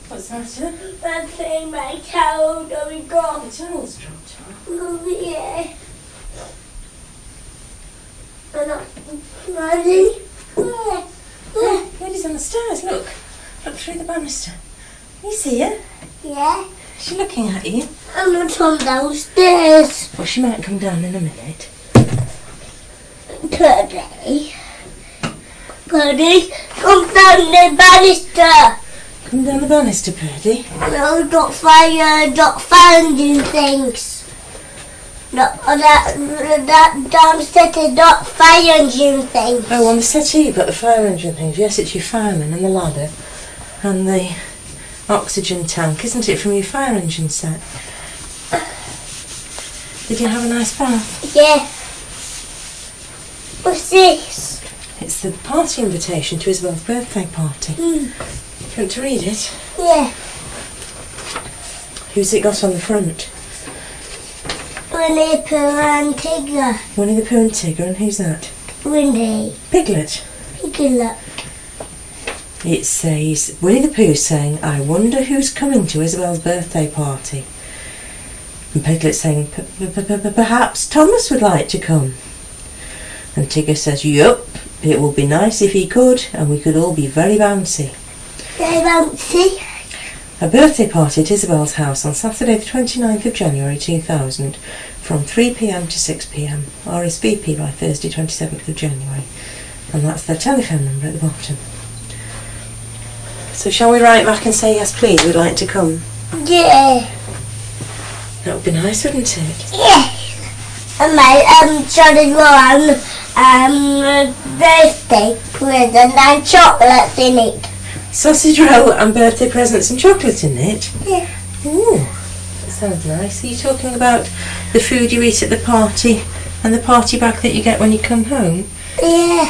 What's the matter? I'm saying my towel going gone. The towel's dropped off. Oh, yeah. I'm not ready. Lady's on the stairs, look. Look through the banister. You see her? Yeah. She's looking at you. I'm not on downstairs. Well, she might come down in a minute. Purdy, come down the banister. Come down the banister, Purdy. No, not finding things. That downstairs is not fire engine things. Oh, on the settee you've got the fire engine things. Yes, it's your fireman and the ladder and the oxygen tank, isn't it, from your fire engine set? Did you have a nice bath? Yeah. What's this? It's the party invitation to Isabel's birthday party. Do you want to read it? Yeah. Who's it got on the front? Winnie, Pooh and Tigger. Winnie the Pooh and Tigger, and who's that? Winnie. Piglet. Piglet. It says, Winnie the Pooh saying, I wonder who's coming to Isabel's birthday party. And Piglet saying, perhaps Thomas would like to come. And Tigger says, yup, it would be nice if he could, and we could all be very bouncy. Very bouncy. A birthday party at Isabel's house on Saturday the 29th of January 2000 from 3 p.m. to 6 p.m. RSVP by Thursday 27th of January. And that's their telephone number at the bottom. So shall we write back and say yes please, we'd like to come? Yeah. That would be nice, wouldn't it? Yeah. And my Johnny Rowan birthday present and chocolates in it. Sausage roll and birthday presents and chocolate in it? Yeah. Ooh, that sounds nice. Are you talking about the food you eat at the party and the party bag that you get when you come home? Yeah.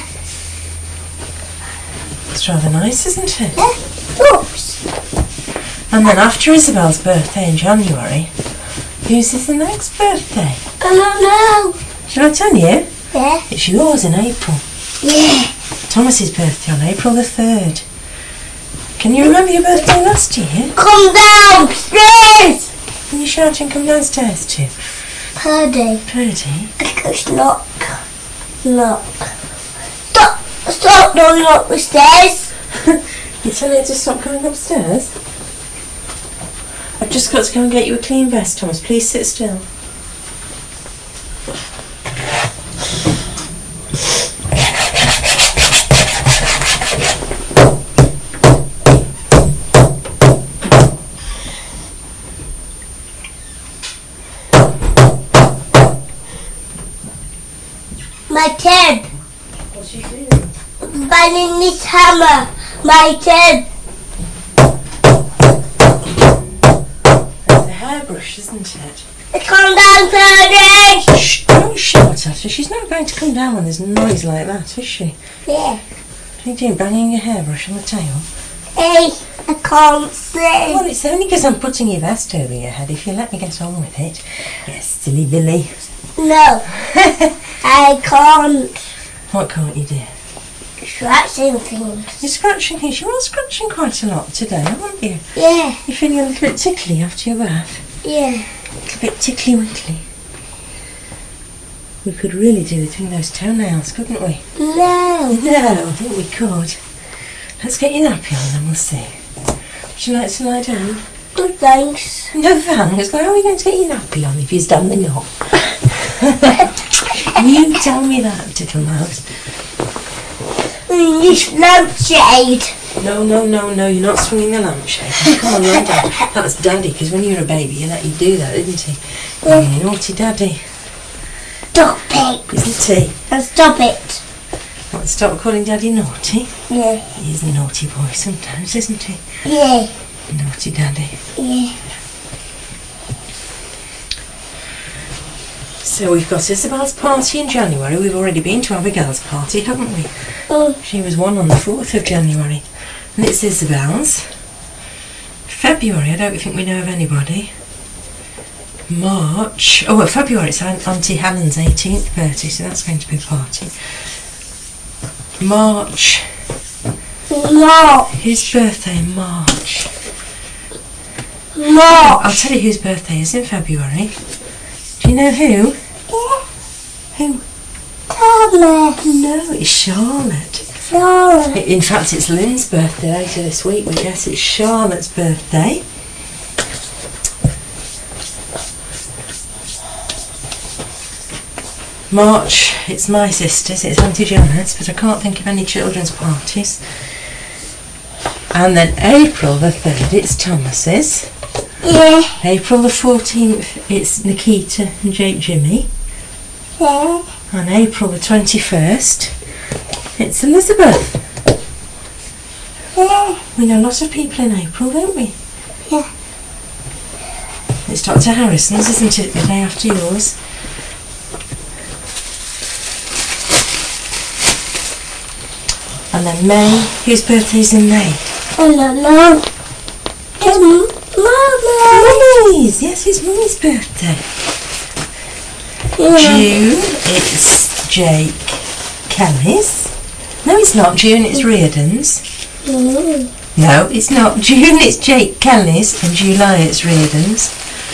It's rather nice, isn't it? Yeah. Oops. And then after Isabel's birthday in January, whose is the next birthday? I don't know. Shall I tell you? Yeah. It's yours in April. Yeah. Thomas's birthday on April the 3rd. Can you remember your birthday last year? Come downstairs. Can you shout and come downstairs too? Purdy. Purdy? It's knock. Stop, don't knock the stairs. You tell her to stop coming upstairs? I've just got to go and get you a clean vest, Thomas. Please sit still. My Ted. What's she doing? Banging this hammer. My Ted. That's a hairbrush, isn't it? Come down, Purdy. Shh, don't shout at her. She's not going to come down when there's noise like that, is she? Yeah. What are you doing, banging your hairbrush on the tail? Hey, I can't see. Well, it's only because I'm putting your vest over your head. If you let me get on with it. Yes, silly Billy. No, I can't. What can't you do? Scratching things. You're scratching things. You are scratching quite a lot today, aren't you? Yeah. You're feeling a little bit tickly after your bath. Yeah. A little bit tickly-winkly. We could really do between those toenails, couldn't we? No. No, I think we could. Let's get your nappy on and we'll see. Would you like to lie down? Good, thanks. No thanks. How are we going to get your nappy on if you're standing up? You tell me that, little mouse. This lampshade. No, you're not swinging the lampshade. Come on, lie down. That's Daddy, because when you were a baby, he let you do that, didn't he? Yeah. You naughty Daddy. Stop it. Isn't he? And stop it. What, stop calling Daddy naughty? Yeah. He is a naughty boy sometimes, isn't he? Yeah. Naughty Daddy. Yeah. So we've got Isabel's party in January. We've already been to Abigail's party, haven't we? She was one on the 4th of January. And it's Isabel's. February, I don't think we know of anybody. March. Oh, well, February, it's Auntie Helen's 18th birthday, so that's going to be a party. March. No. His birthday in March. I'll March. tell you whose birthday is in February. Do you know who? Yeah. Who? Thomas. No, it's Charlotte. Charlotte. In fact, it's Lynn's birthday later this week. We guess it's Charlotte's birthday. March, it's my sister's, it's Auntie Janet's, but I can't think of any children's parties. And then April the 3rd, it's Thomas's. Yeah. April the 14th, it's Nikita and Jake Jimmy. Yeah. And April the 21st, it's Elizabeth. Yeah. We know lots of people in April, don't we? Yeah. It's Dr. Harrison's, isn't it, the day after yours? And then May, whose birthday's in May? I don't know. It's Mummy. Mummy's, yes, it's Mummy's birthday. Yeah. June, it's Jake Kelly's. No, it's not June, it's Reardon's. Mm. No, it's not June, it's Jake Kelly's, and July it's Reardon's.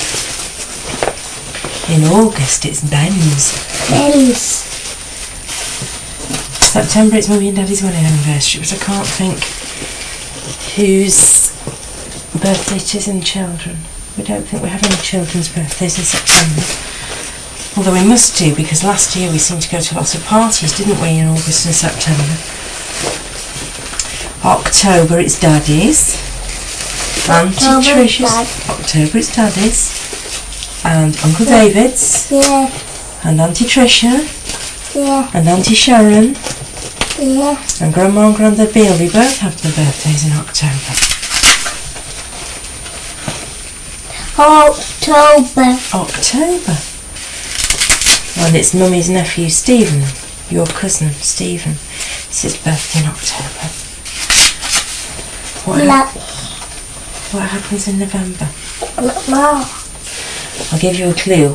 In August it's Ben's. Ben's. September it's Mummy and Daddy's wedding anniversary, but I can't think whose birthday it is in children. We don't think we have any children's birthdays in September. Although we must do, because last year we seemed to go to lots of parties, didn't we, in August and September. October it's Daddy's. Auntie Trish's. October it's Daddy's. And Uncle David's. Yeah. And Auntie Tricia. Yeah. And Auntie Sharon. Yeah. And Grandma and Grandad Beale, we both have their birthdays in October. October. And it's Mummy's nephew Stephen, your cousin Stephen. It's his birthday in October. What happens in November? Mom. I'll give you a clue.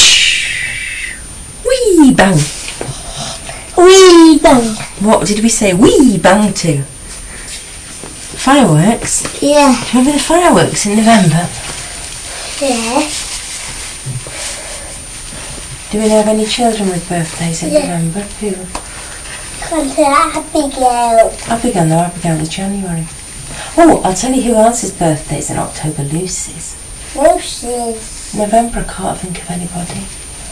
Wee bang. Wee bang. What did we say? Wee bang to? Fireworks? Yeah. Do you remember the fireworks in November? Yeah. Do we know of any children with birthdays in November? Who? Abigail. Abigail, no, Abigail is January. Oh, I'll tell you who else's birthday's in October. Lucy's. Lucy's. November, I can't think of anybody.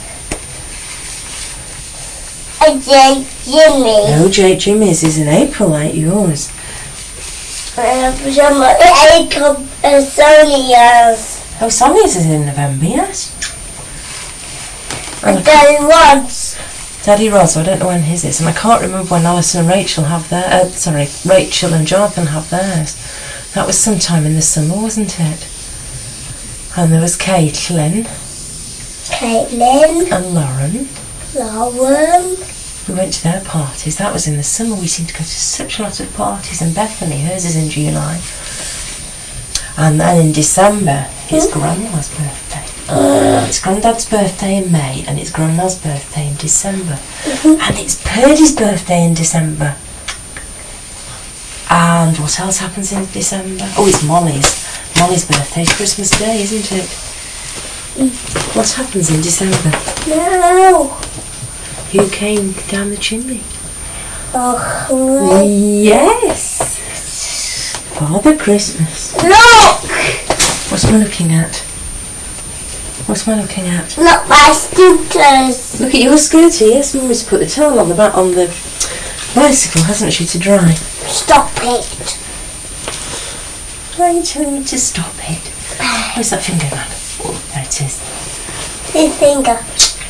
Jake Jimmy. No, Jake Jimmy's is in April, like yours. Sonia's. Oh, Sonia's is in November, yes. And Daddy Rod's. Daddy Rod's, I don't know when his is, and I can't remember when Alison and Rachel have their. Rachel and Jonathan have theirs. That was sometime in the summer, wasn't it? And there was Caitlin. And Lauren. We went to their parties. That was in the summer. We seemed to go to such a lot of parties. And Bethany, hers is in July. And then in December, it's Grandma's birthday. It's Grandad's birthday in May, and it's Grandma's birthday in December. And it's Purdy's birthday in December. And what else happens in December? Oh, it's Molly's. Molly's birthday is Christmas Day, isn't it? What happens in December? No. Who came down the chimney? Oh, yes! Father Christmas. look! What am I looking at? What am I looking at? Look, my scooters. Look at your scooter. Yes, Mummy's put the towel on the back on the bicycle, hasn't she, to dry? Stop it. Why are you telling me to stop it? Where's that finger, man? There it is. His finger.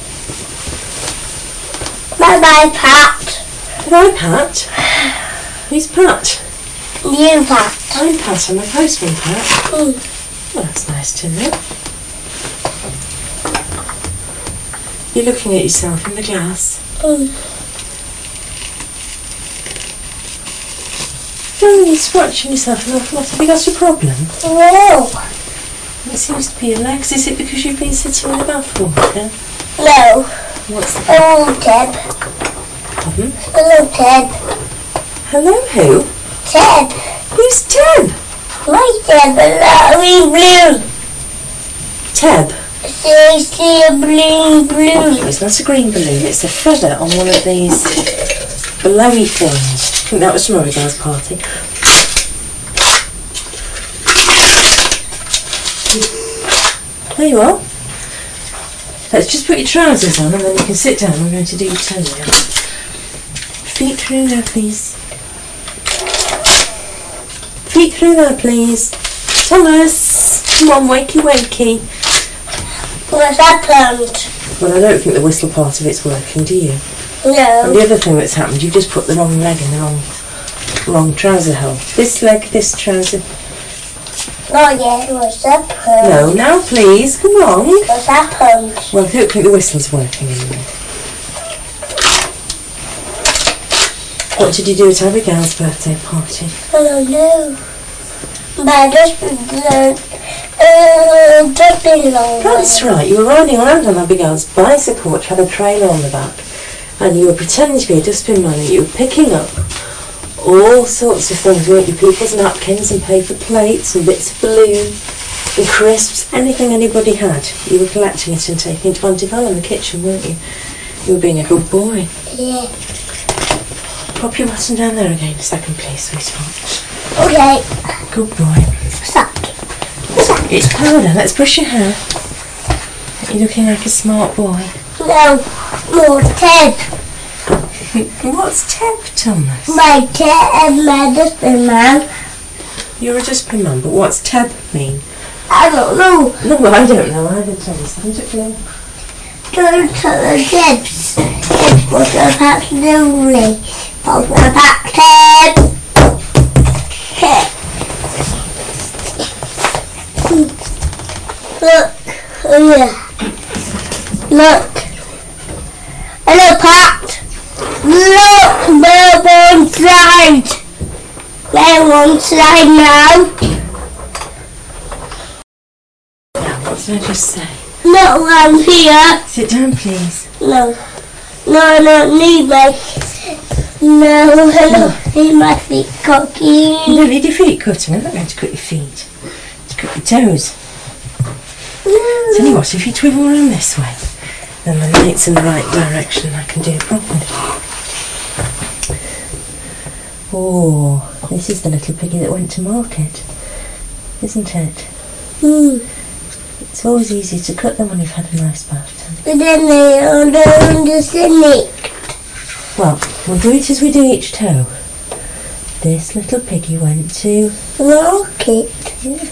Bye-bye, Pat. Hi, Pat. Who's Pat? You, Pat. I'm Pat. I'm a postman, Pat. Mm. Well, that's nice to know. You're looking at yourself in the glass. You're scratching yourself an awful lot. Have you got a problem? No. It seems to be your legs. Is it because you've been sitting in the bathroom? Yeah? No. What's that? Hello, Ted. Pardon? Hello, Ted. Hello, who? Ted. Who's Ted? Why is there blue, blue? Teb. See a blue, blue. It's not a green balloon, it's a feather on one of these blowy things. I think that was from Oribel's party. There you are. Let's just put your trousers on and then you can sit down. We're going to do your toenail. Feet through there, please. Feet through there, please. Thomas, come on, wakey, wakey. What's happened? Well, I don't think the whistle part of it's working, do you? No. And the other thing that's happened, you've just put the wrong leg in the wrong trouser hole. This leg, this trouser. Oh yeah, what's happened? No, now please, come on. What's happened? Well, I don't think the whistle's working anymore. What did you do at Abigail's birthday party? I don't know. But I just been long. That's right, you were riding around on Abigail's bicycle which had a trailer on the back, and you were pretending to be a dustbin man and you were picking up all sorts of things, weren't you? People's napkins and paper plates and bits of balloon and crisps, anything anybody had. You were collecting it and taking it to Auntie Val in the kitchen, weren't you? You were being a good boy. Yeah. Pop your button down there again a second, please, sweetheart. Okay. Good boy. What's that? What's that? It's powder, let's brush your hair. You're looking like a smart boy. No. More Ted. What's Teb, Thomas? My Ted, my dustbin man. You're a dustbin man, but what's Teb mean? I don't know. No, I don't know either, Thomas. Haven't a clue. Don't tell the Debs. Debs was a pack lonely. I was a pack Ted. Look. Oh yeah. Look. Hello, Pat. Look, they're one side. They're one side now. Now, what did I just say? No, I'm here. Sit down, please. No. No, I don't need my... No, I don't need my feet cooking. You don't need your feet cutting. I'm not going to cut your feet. To cut your toes. Tell you what, if you twiddle around this way, then the light's in the right direction and I can do it properly. Oh, this is the little piggy that went to market, isn't it? It's always easy to cut them when you've had a nice bath. But then they are just nick. Well, we'll do it as we do each toe. This little piggy went to market. Yeah.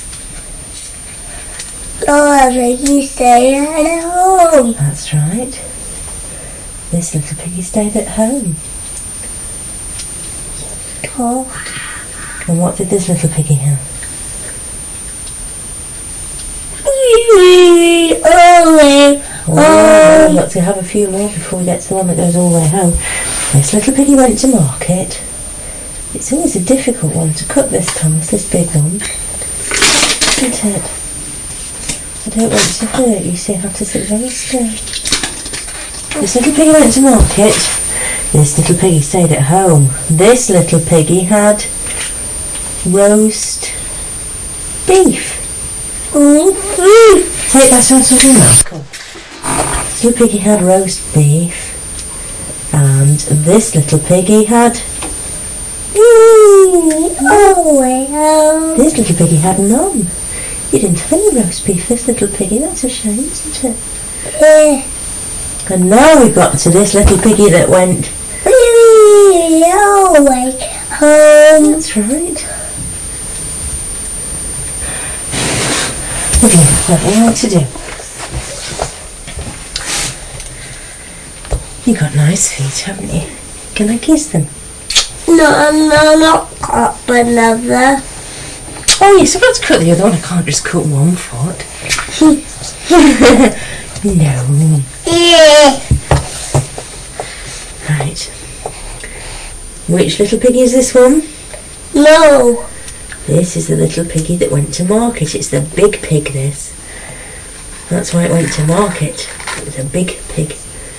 Oh, you stay at home. That's right. This little piggy stayed at home. Oh. And what did this little piggy have? Oh, we've got to have a few more before we get to the one that goes all the way home. This little piggy went to market. It's always a difficult one to cut this time, this big one. Isn't it? I don't want to hurt you, so you have to sit very still. This little piggy went to market. This little piggy stayed at home. This little piggy had roast beef. Take that out of your mouth. Come on. This little piggy had roast beef. And this little piggy had... This little piggy had none. You didn't have any roast beef, this little piggy. That's a shame, isn't it? Yeah. And now we've got to this little piggy that went... home. That's right. Okay, what do you want to do? You've got nice feet, haven't you? Can I kiss them? No, not cut another. Oh yes, I've got to cut the other one. I can't just cut one foot. No. Yeah. Right. Which little piggy is this one? No. This is the little piggy that went to market. It's the big pig, this. That's why it went to market. It was a big pig.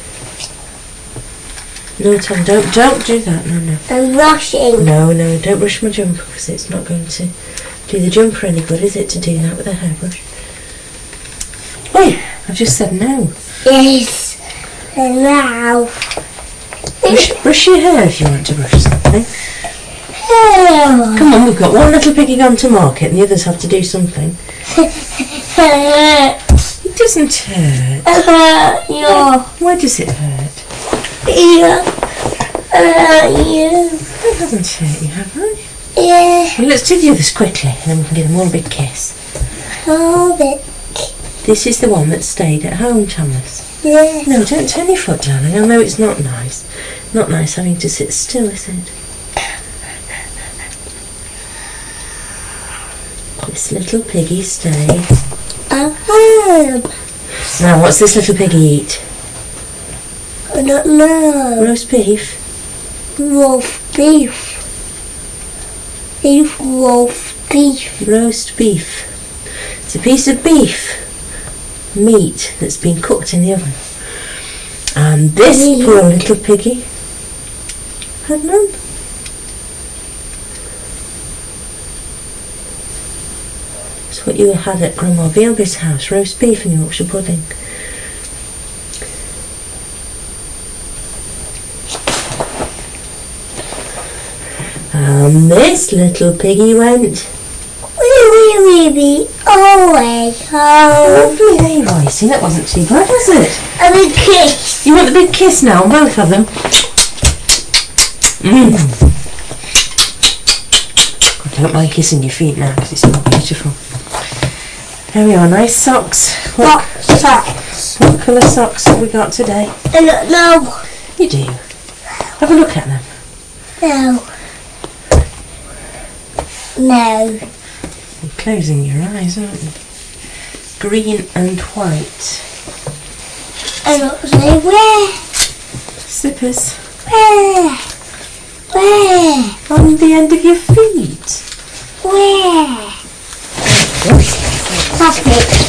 No, Tom, don't do that. No. I'm rushing. No, don't brush my jumper because it's not going to do the jumper any good, is it, to do that with a hairbrush? Oh, I've just said no. Yes. And now. Brush your hair if you want to brush something. Oh. Come on, we've got one little piggy gone to market and the others have to do something. It doesn't hurt. Yeah. Why does it hurt? Yeah. I haven't hurt you, have I? Yeah. Well, let's do the others quickly and then we can give them all a big kiss. Hold it. This is the one that stayed at home, Thomas. Yeah. No, don't turn your foot, darling. I know it's not nice. Not nice having to sit still, is it? This little piggy stayed. Now, what's this little piggy eat? I don't know. Roast beef? Roast beef. Roast beef. Roast beef. It's a piece of beef meat that's been cooked in the oven. And this poor little piggy had none. It's what you had at Grandma Bealby's house, roast beef and Yorkshire pudding. And this little piggy went Wee away home. lovely, Royce. That wasn't too bad, was it? A big kiss. You want the big kiss now on both of them? I don't mind kissing your feet now because it's more beautiful. There we are, nice socks. What socks? What colour socks have we got today? I don't know. You do. Have a look at them. No. No. You're closing your eyes, aren't you? Green and white. I don't say where. Slippers. Where? Where? On the end of your feet. Where? That's it.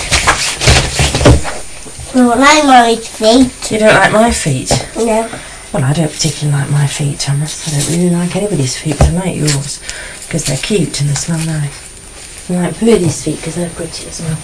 I don't like my feet. You don't like my feet? No. Well, I don't particularly like my feet, Thomas. I don't really like anybody's feet, but I like yours because they're cute and they smell nice. I like Birdie's feet because they're pretty as well.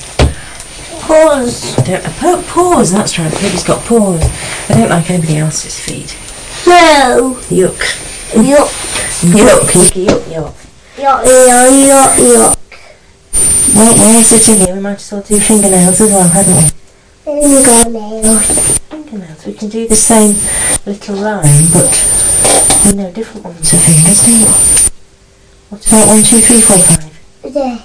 Paws. Paws, that's right. Birdie's got paws. I don't like anybody else's feet. No. Yuck. Yuck. Yuck. Yuck. Yuck. Yuck. Yuck. Yuck. Yuck. Well, we're sitting here. We might as well do fingernails as well, hadn't we? Fingernails. Fingernails. We can do the same little rhyme, but we know different ones of fingers, don't we? What about 1, 2, 3, 4, 5? There.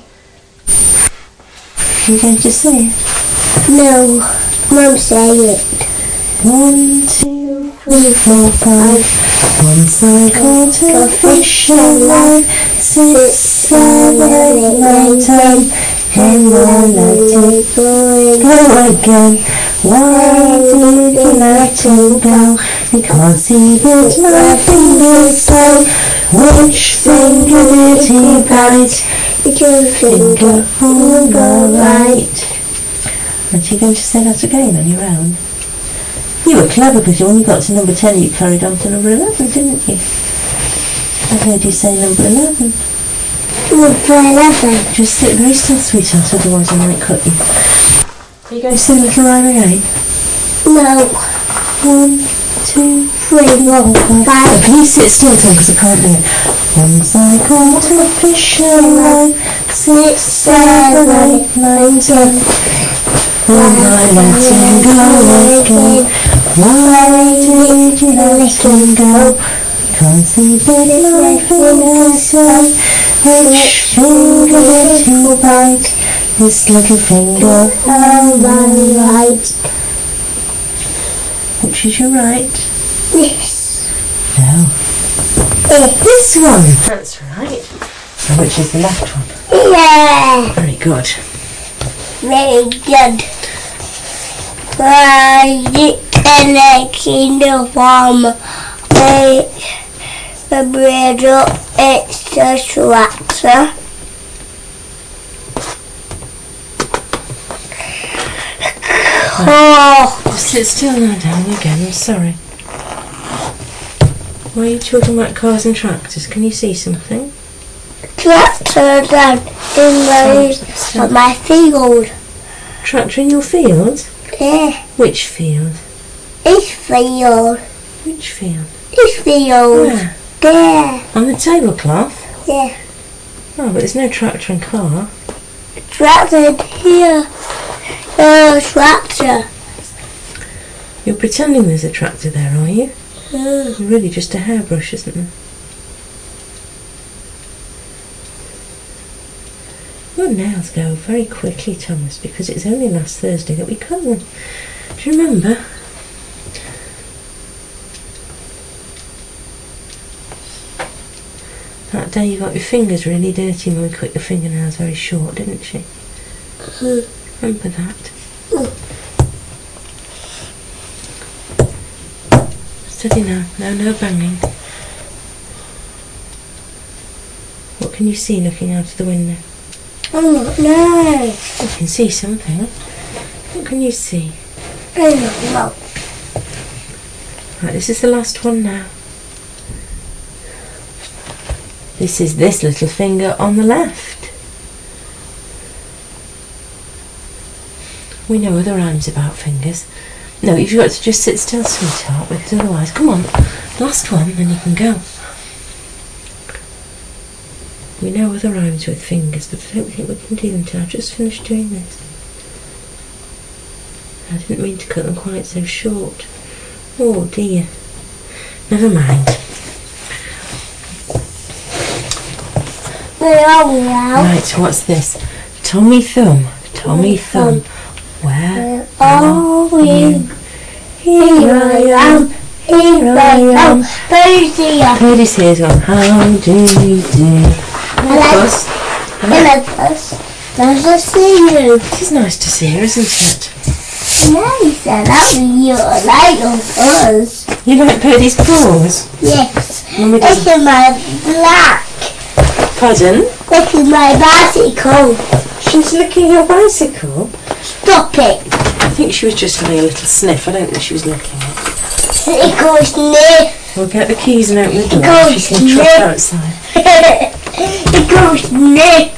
Are you going to say it? No. Mum say it. 1, 2, 3, 4, 5. Once I caught a fish alive. 6, 7, 8, 9, 10. And I let it go again. Why did you let him go? Because he bit my finger so. Which finger did he bite? Your Finger on the right. Aren't you going to say that again on your own? You were clever because when you got to number 10 you carried on to number 11, didn't you? I heard you say number 11. Number 11. Just sit very still, sweetheart, otherwise I might cut you. Are you going to sing a little rhyme again? No. 1, 2, 3, 4, 5. Oh, can you sit still, Tom, because I can't do it. Once I caught a fish alive. 6, 7, 8, 9, 10. When I let him go again. Why did you let him go? Because he bit my finger so. Which finger did he bite? This little finger on my right. Which is your right? This. No. This one. That's right. And which is the left one? Yeah. Very good. Very good. Right in the kingdom farm. The bread up, it's the tractor. Oh. Just sit still now, darling, again. I'm sorry. Why are you talking about cars and tractors? Can you see something? tractor down on my field. Tractor in your field? Yeah, Which field? this field. Which field? This field. Where? There. On the tablecloth? Yeah. Oh, but there's no tractor and car. Tractor here. Tractor. You're pretending there's a tractor there, are you? Mm. It's really just a hairbrush, isn't it? Your nails go very quickly, Thomas, because it's only last Thursday that we cut them. Do you remember? That day you got your fingers really dirty when we cut your fingernails very short, didn't she? Mm. Remember that? Steady now. No banging. What can you see looking out of the window? Oh no. You can see something. What can you see? Oh Right, this is the last one now. This is this little finger on the left. We know other rhymes about fingers. No, you've got to just sit still, sweetheart, because otherwise... Come on, last one, then you can go. We know other rhymes with fingers, but I don't think we can do them till I've just finished doing this. I didn't mean to cut them quite so short. Oh dear. Never mind. Where are we now? Right, so what's this? Tommy Thumb. Tommy Thumb. Where are you? Here I am. Here I am. Birdie's here. Birdie's here as well. How do you do? Hello. Nice to see you. It is nice to see her, isn't it? Nice, and that you like us. You like Birdie's paws? Yes. Mummy This doesn't. is my black. Pardon? This is my bicycle. She's licking your bicycle? Stop it. I think she was just having a little sniff. I don't think she was licking it. It goes sniff. We'll get the keys and open the door. Go She can trot sniff. outside. It goes sniff.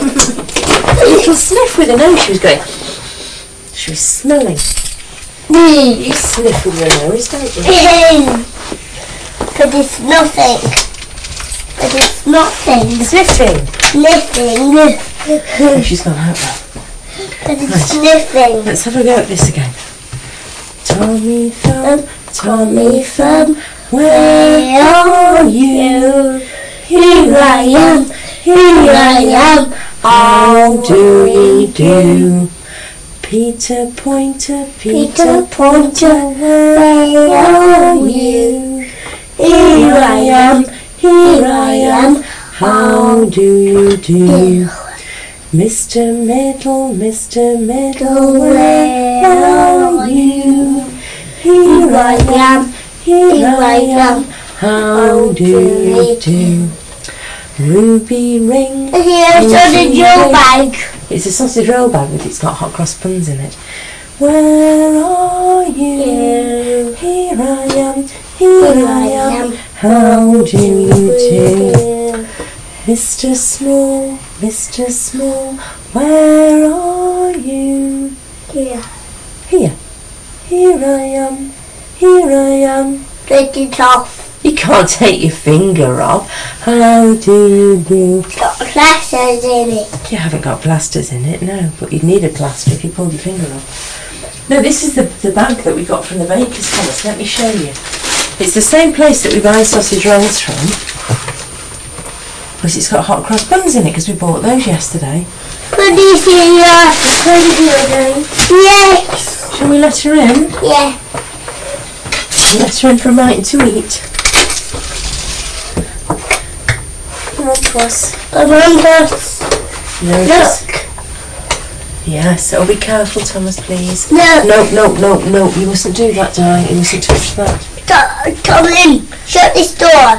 A little sniff with her nose. She was going. She was smelling. You sniff with your nose, don't you? But it's nothing. But it's nothing. Sniffing. Sniffing. Oh, she's gone out now. But it's sniffing. Let's have a go at this again. Tommy Thumb, Tommy Thumb, where are you? Here I am. Here I am. How do you do? Peter Pointer, Peter Pointer, where are you? Here I am. Here I am. How do you do? Mr. Middle, where are you? Here I am, here I am. How do you do? Ruby ring. Here's a Joe bag. It's a sausage roll bag, but it's got hot cross buns in it. Where are you? Here I am, here I am. How do you do? Mr. Small, where are you? Here. Here I am. Take it off. You can't take your finger off. How do you do? Got plasters in it. You haven't got plasters in it, no, but you'd need a plaster if you pulled your finger off. No, this is the bag that we got from the baker's, Thomas. Let me show you. It's the same place that we buy sausage rolls from. Because it's got hot cross buns in it, because we bought those yesterday. Put this in here. Yes. Shall we let her in? Yeah. Let her in for a bite to eat. Come on, Puss. Come on, Puss. No, Look. Yes, oh, be careful, Thomas, please. No. No, you mustn't do that, darling. You mustn't touch that. Come in. Shut this door.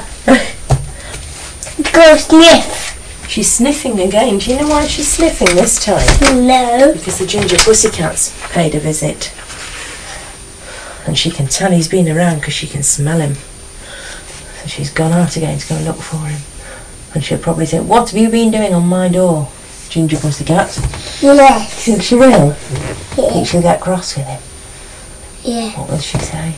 Go sniff. She's sniffing again. Do you know why she's sniffing this time? No. Because the ginger pussycat's paid a visit. And she can tell he's been around because she can smell him. So she's gone out again to go look for him. And she'll probably say, "What have you been doing on my door, Ginger Pussycat?" Yes. Think she will? Yeah. Think she'll get cross with him? Yeah. What will she say?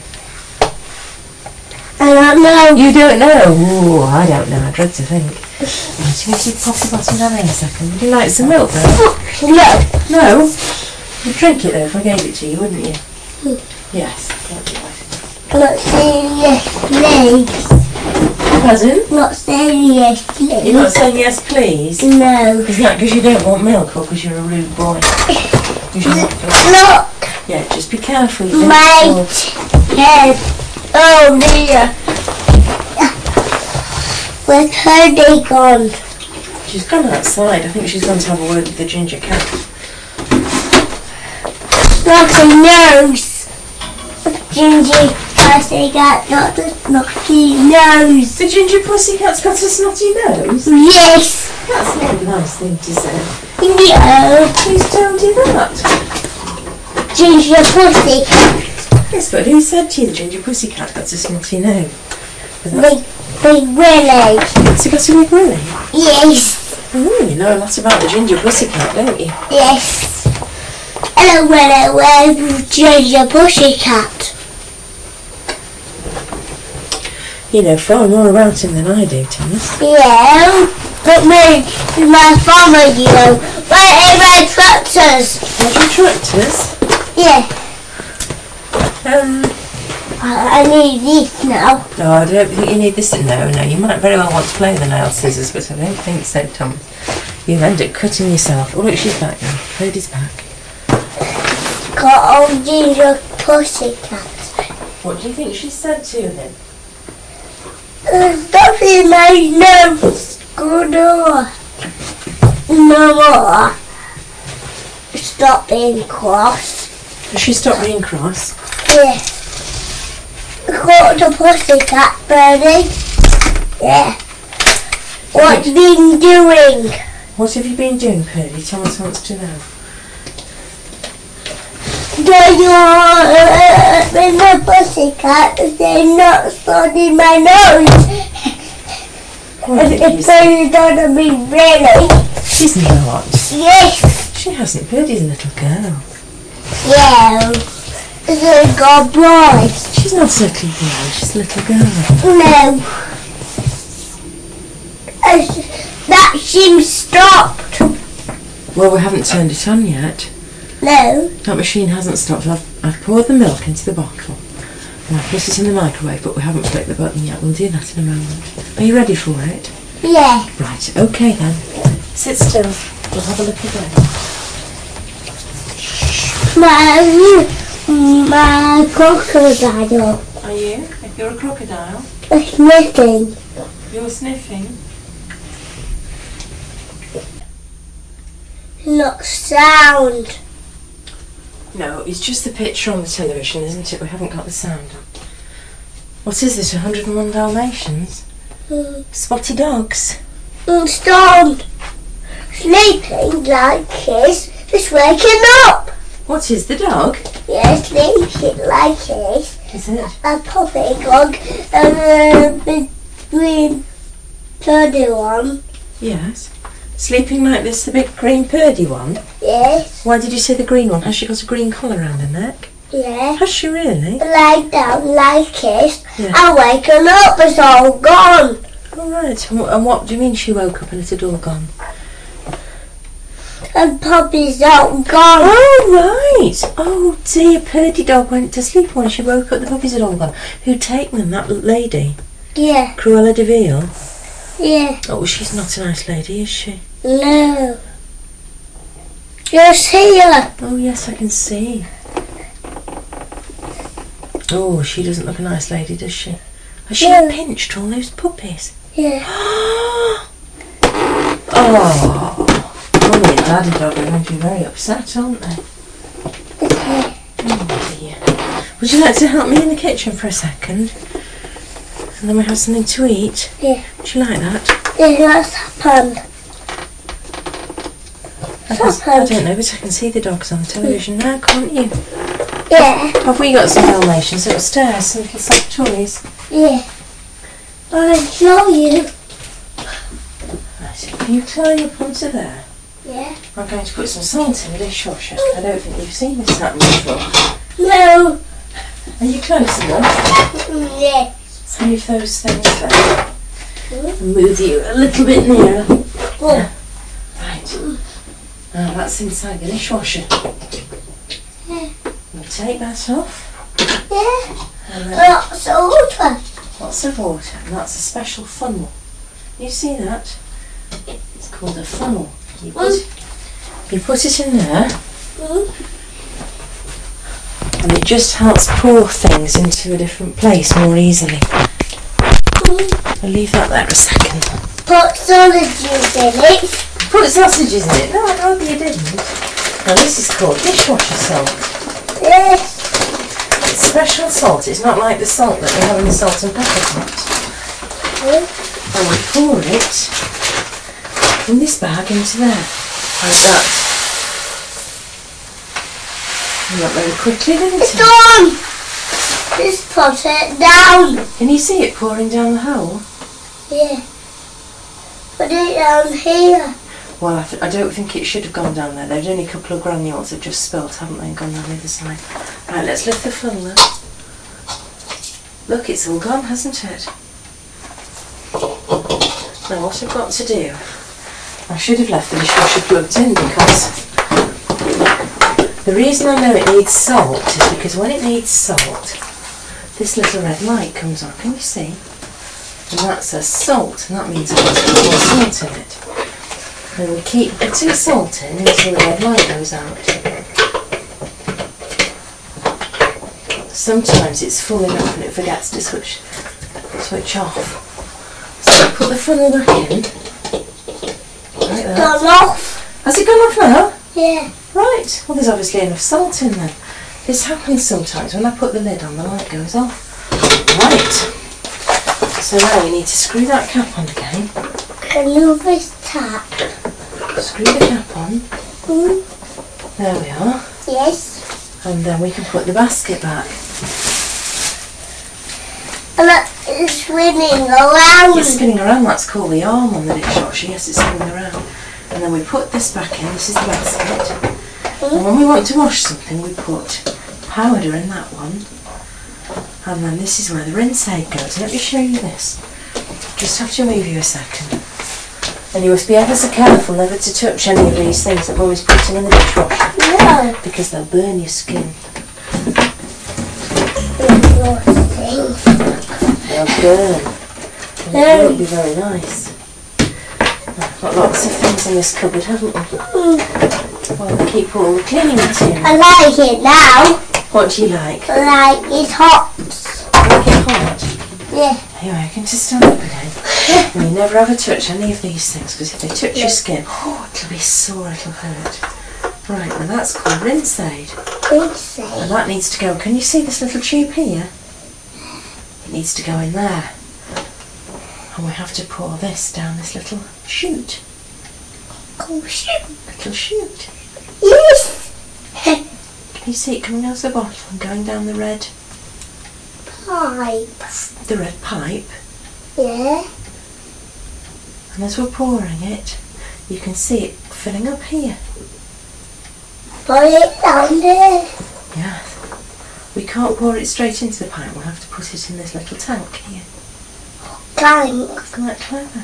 I don't know. You don't know? Ooh, I don't know. I dread to think. I'm just going to pop the bottle down in a second. Would you like some milk though? No. No? You'd drink it though if I gave it to you, wouldn't you? Yes. Not seriously. Present? Not seriously. You're not saying yes, please? No. Is that because you don't want milk or because you're a rude boy? 'Cause you're not- Look. Yeah, just be careful. You don't My fall. head. Oh dear. Where's Herbie gone? She's gone outside. I think she's gone to have a word with the ginger cat. Snotty nose. Ginger Pussycat got the snotty nose. The ginger pussycat's got a snotty nose? Yes. That's not a nice thing to say. No. Who's told you that? Ginger Pussycat. Yes, but who said to you the ginger pussycat got a snotty nose? Big Willie. Has he got a big willy? Yes. Oh, you know a lot about the ginger pussycat, don't you? Yes. Hello, Willie. Where's Ginger Pussycat? You know far more about him than I do, Thomas. Yeah. But me, my farmer, you know. Where are my tractors? What are tractors? Yeah. I need this now. No, I don't think you need this. No, you might very well want to play with the nail scissors, but I don't think so, Thomas. You'll end up cutting yourself. Oh, look, she's back now. Herbie's back. Got old Ginger Pussycat. What do you think she said to him? Stuff in my nose. Good on. No more. Stop being cross. Does she stop being cross? Yeah. Caught the pussycat, Bernie. Yeah. What you been doing? What have you been doing, Purdy? Thomas wants to know. You're in the pussycat. They're not studying my nose. What did you It's say? only gonna be really. She's not. Yes. She hasn't. Purdy's a little girl. Yeah. It's a good boy. She's not a little girl. She's a little girl. No. That seems stopped. Well, we haven't turned it on yet. No. That machine hasn't stopped. I've poured the milk into the bottle and I've put it in the microwave, but we haven't flicked the button yet. We'll do that in a moment. Are you ready for it? Yeah. Right, okay then. Sit still. We'll have a look again. My crocodile Are you? If you're a crocodile, is missing. you're sniffing. Not sound. No, it's just the picture on the television, isn't it? We haven't got the sound on. What is this, 101 Dalmatians? Spotty dogs? Sound. Sleeping like this. Just waking up. What is the dog? Yeah, sleeping like this. Is it? A puppy dog and a big green purdy one. Yes. Sleeping like this, the big green purdy one? Yes. Why did you say the green one? Has she got a green collar around her neck? Yeah. Has she really? Lie down like this. Yeah. And waking up. It's all gone. All right. And what do you mean she woke up and it had all gone? And puppy's all gone. Oh, right. Oh, dear. Purdy dog went to sleep when she woke up. The puppies had all gone. Who'd taken them? That lady? Yeah. Cruella de Vil? Yeah. Oh, she's not a nice lady, is she? No. Just here. Oh, yes, I can see. Oh, she doesn't look a nice lady, does she? Has she No. pinched all those puppies? Yeah. Oh, Mummy and Daddy dog are going to be very upset, aren't they? Okay. Oh dear. Would you like to help me in the kitchen for a second? And then we have something to eat? Yeah. Would you like that? Yeah, what's happened? I don't know, but I can see the dogs on the television now, can't you? Yeah. Have we got some Dalmatians upstairs, some little soft toys? Yeah. I'll show you. If you climb up onto there, Yeah. I'm going to put some salt in the dishwasher. I don't think you've seen this happen before. No. Are you close enough? Yeah. Save those things there. And move you a little bit nearer. Oh. Right. Now that's inside the dishwasher. Yeah. We'll take that off. Yeah. And then Lots of water. lots of water. And that's a special funnel. You see that? It's called a funnel. You put it in there. And it just helps pour things into a different place more easily. I'll leave that there a second. Put sausages in it. Put sausages in it. No, I hope you didn't. Now this is called dishwasher salt. Yes. It's special salt. It's not like the salt that we have in the salt and pepper pot. And we pour it from this bag into there. Like that. Not very quickly, didn't It's it? done. Just put it down. Can you see it pouring down the hole? Yeah. Put it down here. Well, I don't think it should have gone down there. There's only a couple of granules have just spilt, haven't they, and gone down the other side. Right, let's lift the funnel up. Look, it's all gone, hasn't it? Now what I've got to do, I should have left the dishwasher plugged in because the reason I know it needs salt is because when it needs salt, this little red light comes on. Can you see? And that says salt, and that means I've got to put more salt in it. And we keep putting salt in until the red light goes out. Sometimes it's full enough and it forgets to switch off. So put the funnel back in. Like that. Gone off. Has it gone off now? Yeah. Right. Well, there's obviously enough salt in there. This happens sometimes. When I put the lid on, the light goes off. Right. So now we need to screw that cap on again. Can you this tap? Screw the cap on. There we are. Yes. And then we can put the basket back. And it's spinning around. It's spinning around. That's called the arm on the dishwasher. Yes, it's spinning around. And then we put this back in. This is the basket. And when we want to wash something, we put powder in that one. And then this is where the rinse aid goes. Let me show you this. Just have to move you a second. And you must be ever so careful never to touch any of these things that Mummy's putting in the dishwasher. No. Because they'll burn your skin. They'll burn. And it won't be very nice. I've got lots of things in this cupboard, haven't we? Well, we keep all the cleaning material. I like it now. What do you like? I like it hot. Like it hot? Yeah. Anyway, I can just stand up again. And you never ever touch any of these things because if they touch your skin, it'll be sore, it'll hurt. Right, now that's called rinse aid. Rinse And aid. that needs to go. Can you see this little tube here? It needs to go in there. And we have to pour this down this little chute. Oh, shoot. Little chute. Yes. Can you see it coming out of the bottle and going down the red Pipe. pipe? Yeah. And as we're pouring it, you can see it filling up here. Put it down there. Yeah. We can't pour it straight into the pipe. We'll have to put it in this little tank here. Tank. Isn't that clever?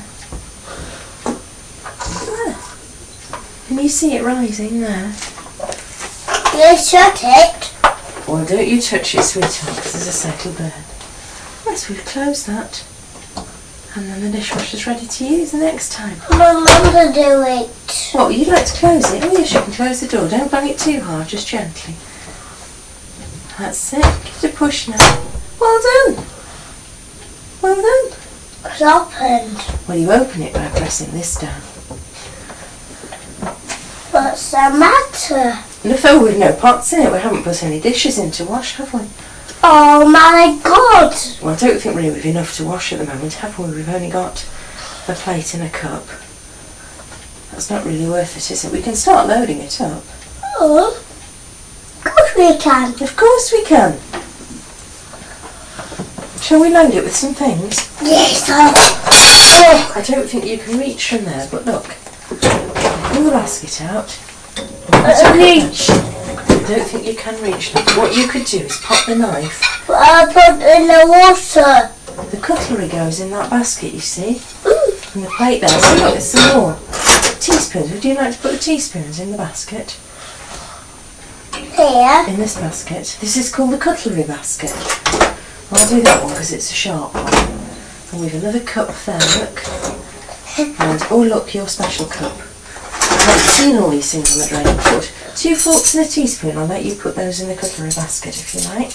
There. Can you see it rising there? You shut it. Well, don't you touch it, sweetheart, because there's a settle burn. Yes, we've closed that. And then the dishwasher's ready to use the next time. My mum to do it. What, would you like to close it? Oh yes, you can close the door. Don't bang it too hard, just gently. That's it. Give it a push now. Well done. Well done. It's opened. Well, you open it by pressing this down. What's the matter? No, with no pots in it. We haven't put any dishes in to wash, have we? Oh my god. Well, I don't think really we've enough to wash at the moment, have we? We've only got a plate and a cup. That's not really worth it, is it? We can start loading it up. Oh. Of course we can. Of course we can. Shall we load it with some things? Yes. I don't think you can reach from there, but look. Pull the basket out. Reach. I don't think you can reach them. What you could do is pop the knife. But I put in the water. The cutlery goes in that basket, you see. And the plate there. So look, there's some more. Teaspoons. Would you like to put the teaspoons in the basket? Here. In this basket. This is called the cutlery basket. I'll do that one because it's a sharp one. And we've another cup there, look. And, oh look, your special cup. I've not seen all these things on the drain. Put 2 forks and a teaspoon. I'll let you put those in the cutlery basket if you like.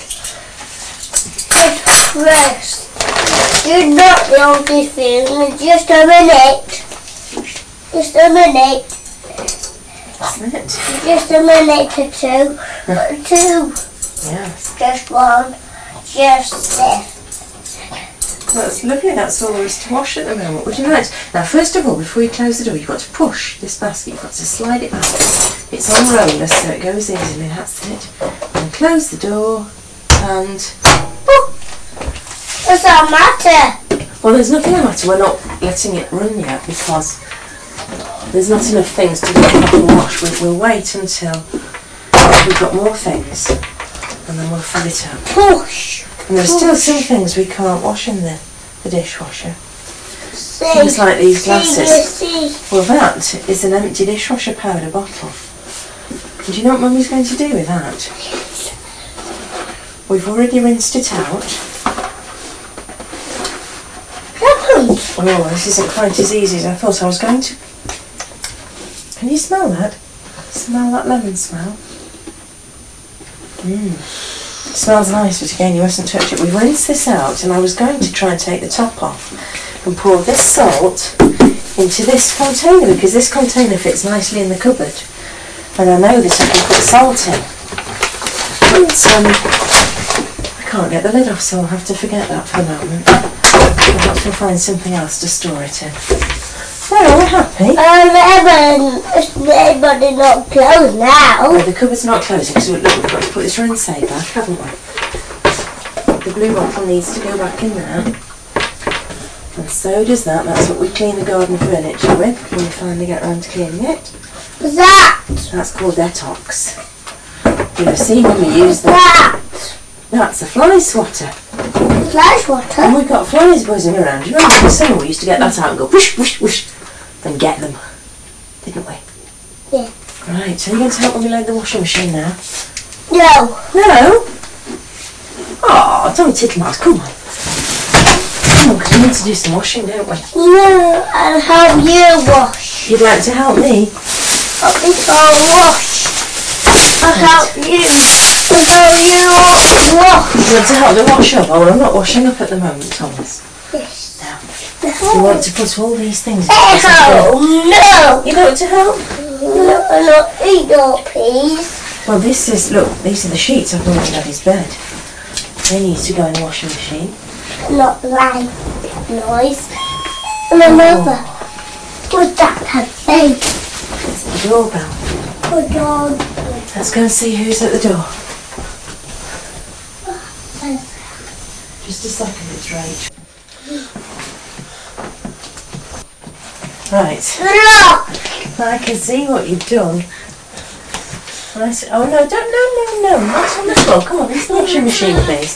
Rest. You're not the only thing. Just a minute. Just a minute. Isn't it? Just a minute or two. Two. Yeah. Just one. Just this. That's lovely, that's all there is to wash at the moment. Would you like to? Now, first of all, before you close the door, you've got to push this basket. You've got to slide it back. It's on rollers, so it goes easily. That's it. And close the door, and... Oh, what's that matter? Well, there's nothing the matter. We're not letting it run yet because there's not enough things to get off and wash. We'll wait until we've got more things, and then we'll fill it up. Push. And there's still some things we can't wash in the dishwasher. See. Things like these glasses. See. Well, that is an empty dishwasher powder bottle. And do you know what Mummy's going to do with that? We've already rinsed it out. Oh, this isn't quite as easy as I thought I was going to. Can you smell that? Smell that lemon smell? It smells nice, but again, you mustn't touch it. We've rinsed this out, and I was going to try and take the top off and pour this salt into this container, because this container fits nicely in the cupboard. And I know that I can put salt in. But I can't get the lid off, so I'll have to forget that for a moment. I'll have to find something else to store it in. Well, we're happy. Everybody not closed now. Oh, the cupboard's not closing, so look, we've got to put this rinse-aid back, haven't we? The blue bottle needs to go back in there. And so does that. That's what we clean the garden furniture with when we finally get around to cleaning it. What's that? That's called detox. You'll have seen when we use that. That's a fly swatter. Fly swatter? And we've got flies buzzing around. You remember in the summer we used to get that out and go whoosh, whoosh, whoosh, and get them, didn't we? Yeah. Right, so you're going to help when we load the washing machine now? No. No? Oh, it's only Tittlemass, come on. Come on, because we need to do some washing, don't we? No, I'll help you wash. You'd like to help me? Help me wash. I'll help you. I'll help you wash. You want to help me wash up? Oh, well, I'm not washing up at the moment, Thomas. Yes. Now, you want to put all these things in. No. You want to help? No, I don't eat your peas. Well, this is, look, these are the sheets I've put on Daddy's bed. They need to go in the washing machine. Not like noise. And another. What's that say? It's the doorbell. Good dog. Let's go and see who's at the door. Just a second, it's Rach. Right. Look. I can see what you've done. Right. Oh no, don't, no, not on the floor. Come on, it's the washing machine, please.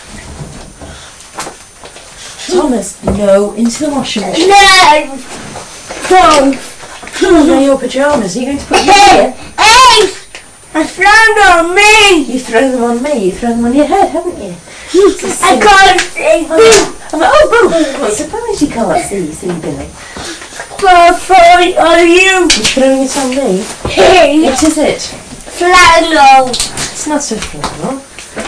Thomas, no, into the washing machine. No. Come. They're your pyjamas. Are you going to put them here? Hey! I found on me. You throw them on me. You throw them on your head, haven't you? I can't see. I'm like, oh, boo! I'm surprised you can't see, you see, Billy. But on you. You're throwing it on me. Hey. What is it? Flannel. It's not a flannel.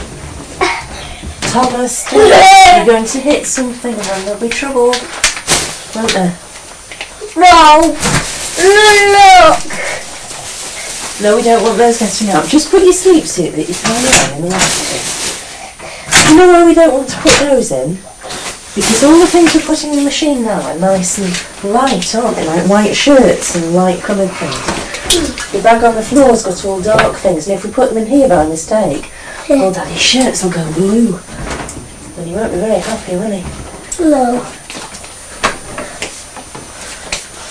Thomas, you're going to hit something and then there'll be trouble, won't there? No. Look. No, we don't want those getting up. Just put your sleep suit that you found on in the washing. You know why we don't want to put those in? Because all the things we're putting in the machine now are nice and light, aren't they? Like white shirts and light coloured things. Your bag on the floor's got all dark things, and if we put them in here by mistake, all Daddy's shirts will go blue. And he won't be very happy, will he? No.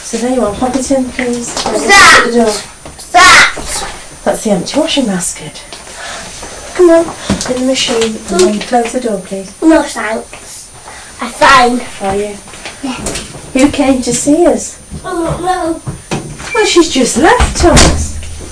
So there you are, pop it in please. That. The door. That. That's the empty washing basket. Come on, in the machine. And then close the door please. No thanks. I'm fine. Are you? Yeah. Who came to see us? I don't know. Well, she's just left, Thomas.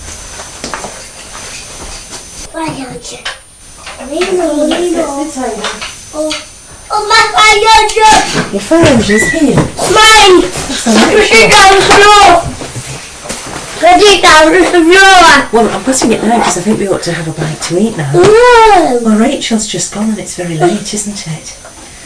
Why aren't you? Lino. Oh my fire! Your fire engine's here. Mine! That's all right. Push it down the floor! Put it down the floor! Well, I'm putting it now because I think we ought to have a bite to eat now. No! Well, Rachel's just gone and it's very late, isn't it?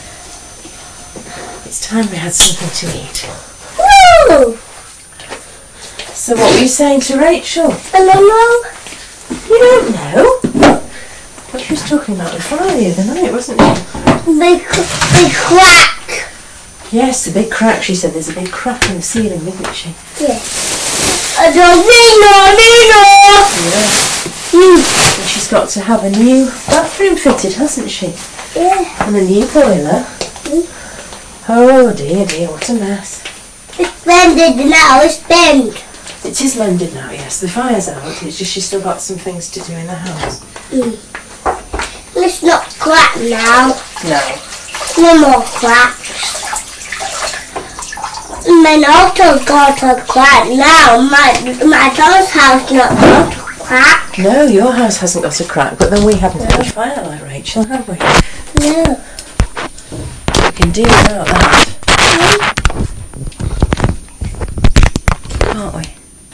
It's time we had something to eat. Woo! So what were you saying to Rachel? I don't know. You don't know? Well, she was talking about the fire the other night, wasn't she? Big crack. Yes, the big crack. She said there's a big crack in the ceiling, didn't she? Yes. I don't Lino! Yeah. And she's got to have a new bathroom fitted, hasn't she? Yeah. And a new boiler. Oh dear, dear, what a mess. It's bended now, it's bent. It is mended now, yes. The fire's out. It's just she's still got some things to do in the house. It's not crack now. No. No more cracks. My auto got a crack now. My daughter's house not got a crack. No, your house hasn't got a crack, but then we haven't had a fire like Rachel, have we? No. We can do without that. Can't we?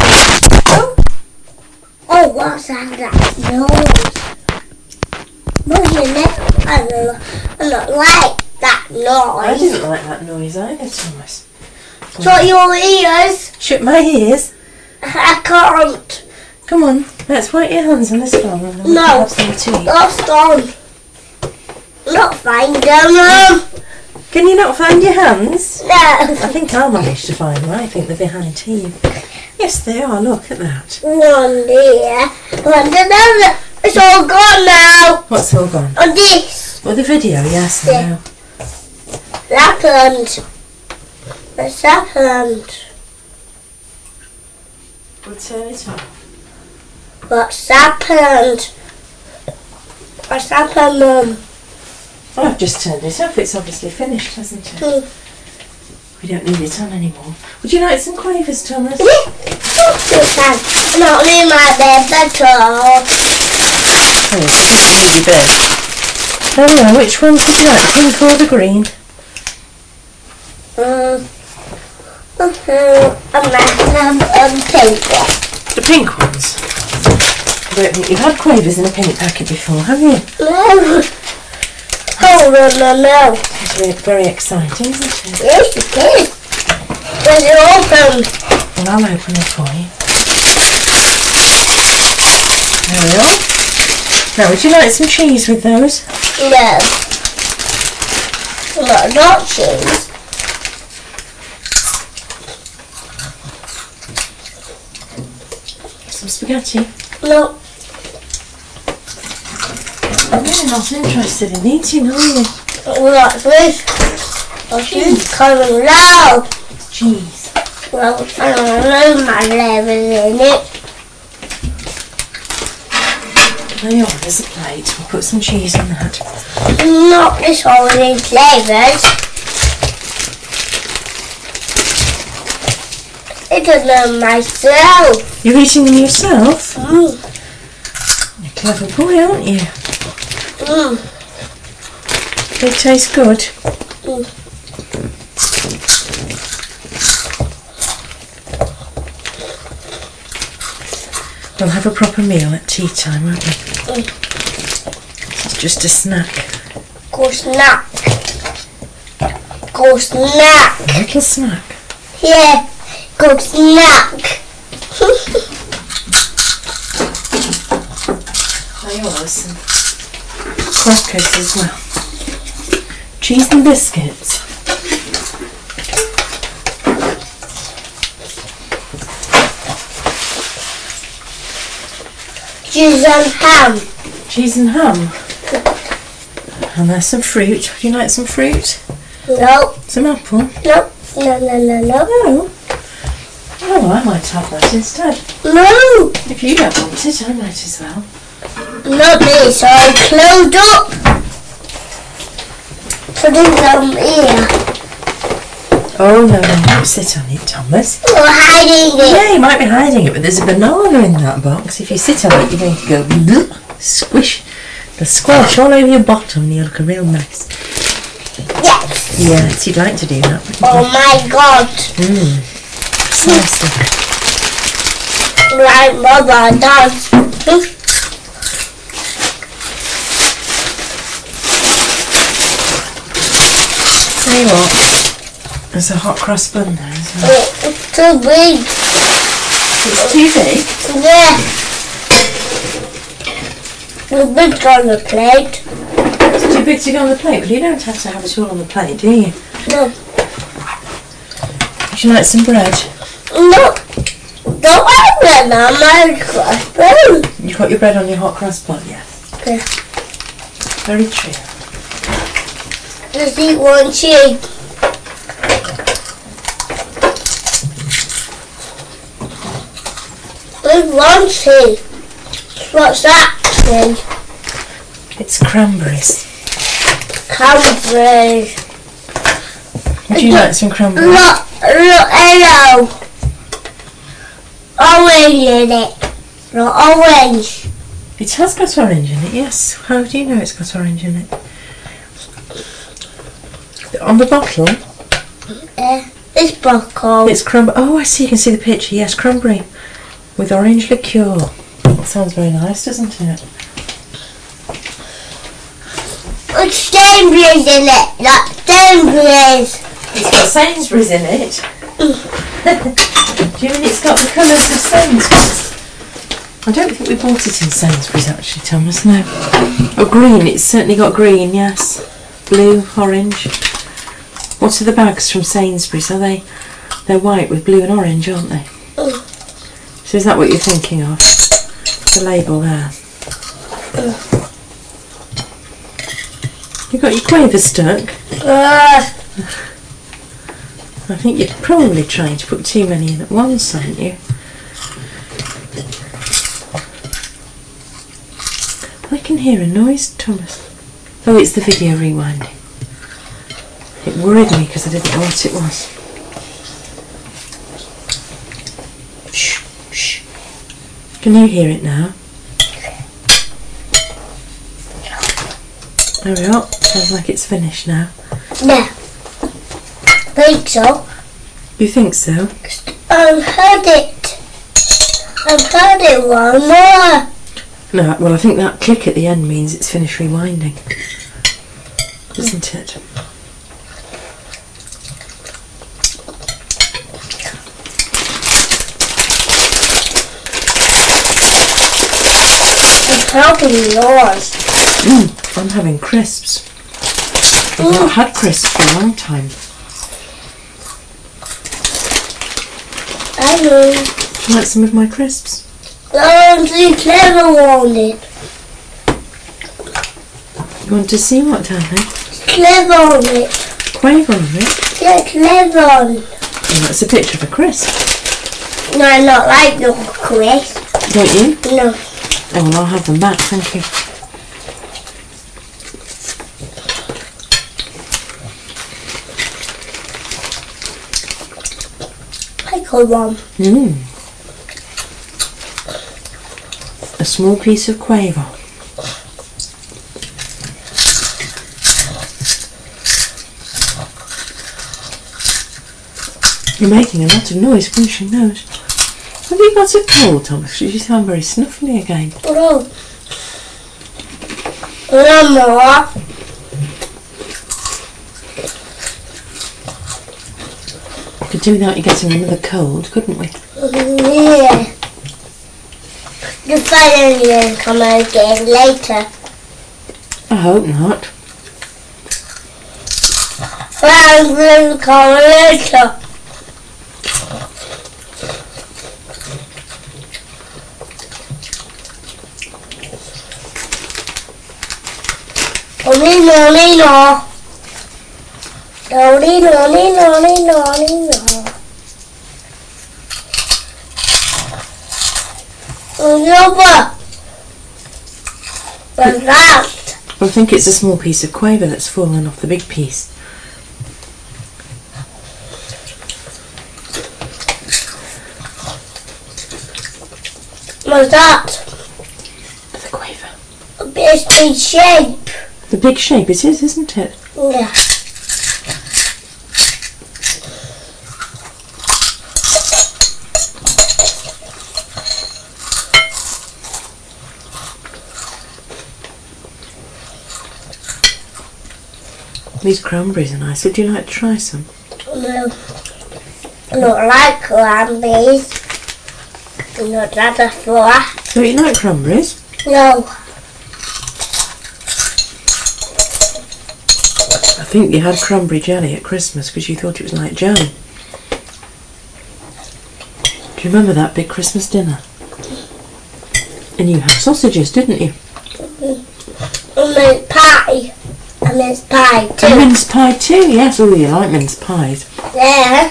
Oh, what's that noise? What's your neck? I don't like that I noise. didn't like that noise either, Thomas. Shut your ears. Shut my ears. I can't. Come on, let's wipe your hands on this floor and then we No. can have something to eat. That's gone. Not find them. Can you not find your hands? No. I think I'll manage to find them. I think they're behind you. Yes, they are. Look at that. One there. One there. It's all gone now. What's all gone? On this. Well, the video, yes, I Yeah. know. Happened. What's happened? We'll turn it on. What's happened? What's happened, Mum? Oh, I've just turned it off. It's obviously finished, hasn't it? We don't need it on anymore. Would you like some quavers, Thomas? You can. Not in my bed at all. Oh, yes, I think you need your bed. Oh no, which ones would you like, the pink or the green? I'm pink. The pink ones. I don't think you've had quavers in a pink packet before, have you? No. Oh, no. It's very, very exciting, isn't it? Yes, it is. Where's it open? Well, I'll open it for you. There we are. Now, would you like some cheese with those? No. No, not cheese. Some spaghetti? No. I'm really not interested in eating, are you? What's this? What's this coming loud? Cheese. Well, I don't know my level in it. There you are, there's a plate. We'll put some cheese on that. Not this holiday flavours. I don't know myself. You're eating them yourself? Mm. You're a clever boy, aren't you? Mm. They taste good. Mm. We'll have a proper meal at tea time, won't we? Mm. It's just a snack. Go snack. Go snack. A little snack. Yeah. Go snack. There you are, some crackers as well. Cheese and biscuits. Cheese and ham. Cheese and ham. And there's some fruit. Would you like some fruit? No. Some apple? No. No. No. Oh, well, I might have that instead. No, If you don't want it, I might as well. not this. I closed up. Put it down here. Oh, no, don't sit on it, Thomas. You're hiding it. Yeah, you might be hiding it, but there's a banana in that box. If you sit on it, you're going to go bleh, squish. The squash all over your bottom and you look a real mess. Yes. Yes, you'd like to do that, wouldn't you? Oh my God. Precisely. Like Mother does. Tell you what, there's a hot cross bun there as well. It's too big. It's too big. Yeah. The big on the plate. It's too big to go on the plate, but you don't have to have it all on the plate, do you? No. Would you like some bread? No. Don't have it on my crossbone. You've got your bread on your hot cross bun, yes. Yeah. Very true. Just eat one cheese. There's one cheese. What's that cheese? It's cranberries. Cranberries. Would you like some cranberries? Look, hello. Orange in it. Look, orange. It has got orange in it, yes. How do you know it's got orange in it? On the bottle? It's broccoli. It's cranberry. Oh, I see. You can see the picture. Yes, cranberry with orange liqueur. That sounds very nice, doesn't it? It's Sainsbury's in it. That's Sainsbury's. It's got Sainsbury's in it. Do you mean it's got the colours of Sainsbury's? I don't think we bought it in Sainsbury's actually, Thomas, no. Oh, green. It's certainly got green, yes. Blue, orange. What are the bags from Sainsbury's? Are they? They're white with blue and orange, aren't they? So is that what you're thinking of? The label there. You got your quaver stuck? I think you're probably trying to put too many in at once, aren't you? I can hear a noise, Thomas. Oh, it's the video rewinding. It worried me because I didn't know what it was. Shh, shh. Can you hear it now? There we are. Sounds like it's finished now. No. Think so. You think so? I've heard it. I've heard it one more. No, well I think that click at the end means it's finished rewinding. Isn't it? It's helping yours. I'm having crisps. I've not had crisps for a long time. I know. Do you like some of my crisps? The clever one it. You want to see what, darling? Clever on it. Quaver on it? Yeah, clever on it. Well, that's a picture of a crisp. No, I not like the crisp. Don't you? No. Oh, well, I'll have them back, thank you. I got one. A small piece of quaver. You're making a lot of noise, crunching nose. Have you got a cold, Thomas? You sound very snuffly again. No. No more. We could do without you getting another cold, couldn't we? Yeah. The fire will come again later. I hope not. Fire will come later. No. No. Another. What's that? I think it's a small piece of quaver that's fallen off the big piece. What's that? The quaver. A big shape. The big shape it is, isn't it? Yeah. These cranberries are nice. Would you like to try some? No. I don't like cranberries. I'm not that a flower. So you like cranberries? No. I think you had cranberry jelly at Christmas because you thought it was like jam. Do you remember that big Christmas dinner? And you had sausages, didn't you? And mince pie. And mince pie too. And mince pie too, yes. Oh, you like mince pies. There.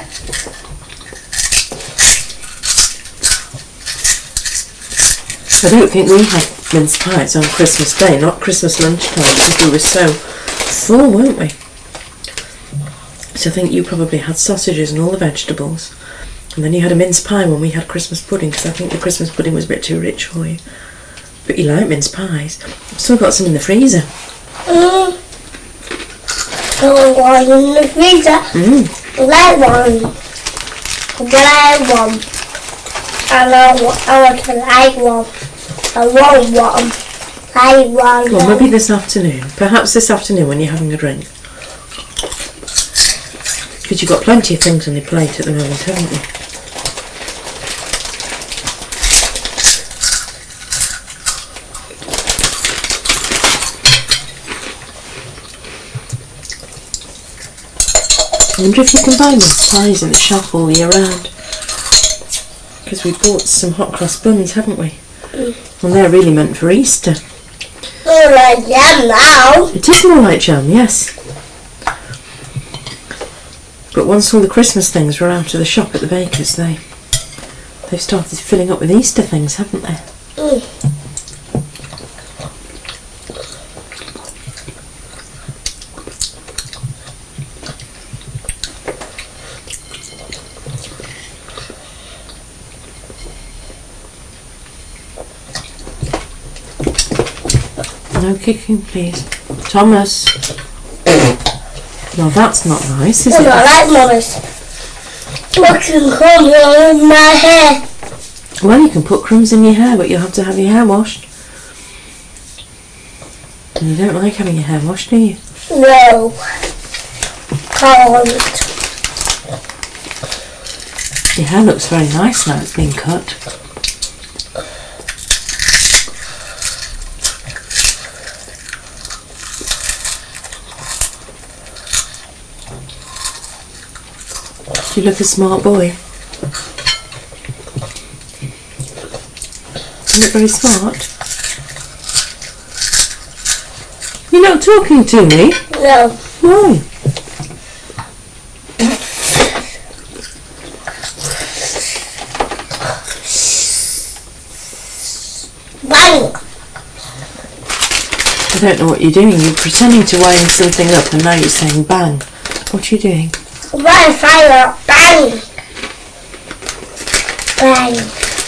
I don't think we had mince pies on Christmas Day, not Christmas lunchtime, because we were so full, weren't we? So I think you probably had sausages and all the vegetables. And then you had a mince pie when we had Christmas pudding, because I think the Christmas pudding was a bit too rich for you. But you like mince pies. I've still got some in the freezer. Oh, one in the freezer. Red one. Red one. And I want to like one. I want one. Like one. Well, maybe this afternoon. Perhaps this afternoon when you're having a drink. Because you've got plenty of things on your plate at the moment, haven't you? I wonder if you can buy mince pies in the shop all year round. Because we bought some hot cross buns, haven't we? And they're really meant for Easter. More like jam now. It is more like jam, yes. But once all the Christmas things were out of the shop at the baker's, they've started filling up with Easter things, haven't they? No kicking, please. Thomas. No, that's not nice, is I it? don't like Mummies. Fucking crumbs all in my hair. Well, you can put crumbs in your hair, but you'll have to have your hair washed. And you don't like having your hair washed, do you? No. Can't. Your hair looks very nice now it's been cut. You look a smart boy. You look very smart. You're not talking to me? No. Why? Bang. I don't know what you're doing. You're pretending to wind something up and now you're saying bang. What are you doing? Right fire. Bang. Bang.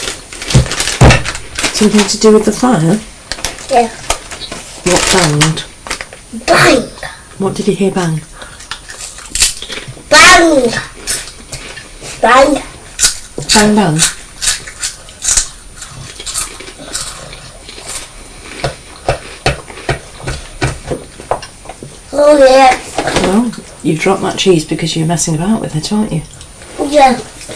Something to do with the fire? Yeah. What banged? Bang. What did you hear bang? Bang. Bang. Bang bang. Oh yeah. Well, you've dropped that cheese because you're messing about with it, aren't you? Yeah.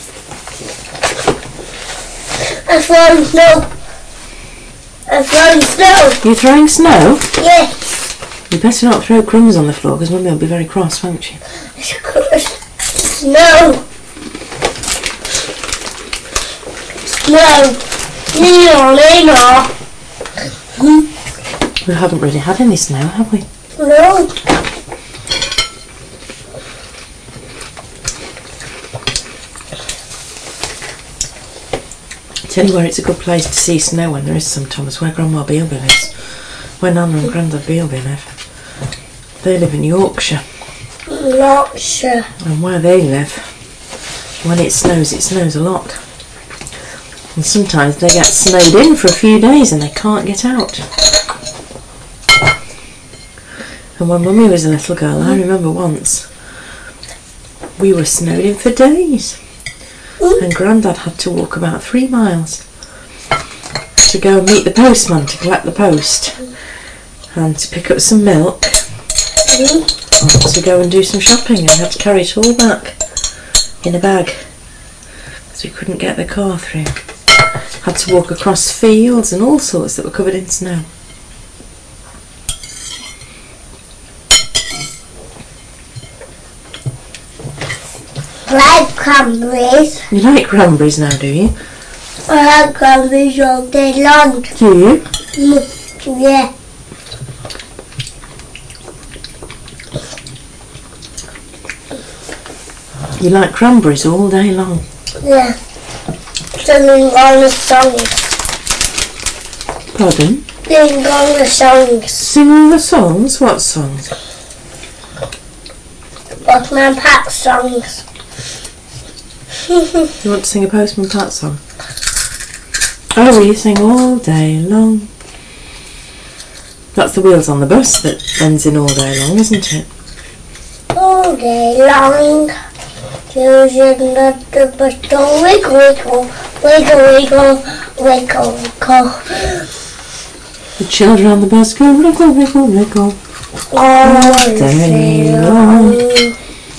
I found snow. I found snow. You're throwing snow? Yeah. You better not throw crumbs on the floor because Mummy will be very cross, won't she? Snow. Snow. Nino. We haven't really had any snow, have we? No. Tell you where it's a good place to see snow when there is some, Thomas, where Grandma Bealby lives. Where Nana and Grandad Bealby live. They live in Yorkshire. Yorkshire. And where they live, when it snows a lot. And sometimes they get snowed in for a few days and they can't get out. And when Mummy was a little girl, I remember once, we were snowed in for days. And Grandad had to walk about 3 miles to go and meet the postman to collect the post and to pick up some milk and to go and do some shopping, and had to carry it all back in a bag because we couldn't get the car through. Had to walk across fields and all sorts that were covered in snow. I like cranberries. You like cranberries now, do you? I like cranberries all day long. Do you? Yeah. You like cranberries all day long? Yeah. Singing all the songs. Pardon? Singing all the songs. Singing the songs? What songs? Postman Pat songs. You want to sing a Postman Pat song? Oh, will you sing all day long? That's the wheels on the bus that ends in all day long, isn't it? All day long. Using the bus to wiggle, wiggle, wiggle, wiggle, wiggle, wiggle. The children on the bus go wriggle, wriggle, wriggle. All day long.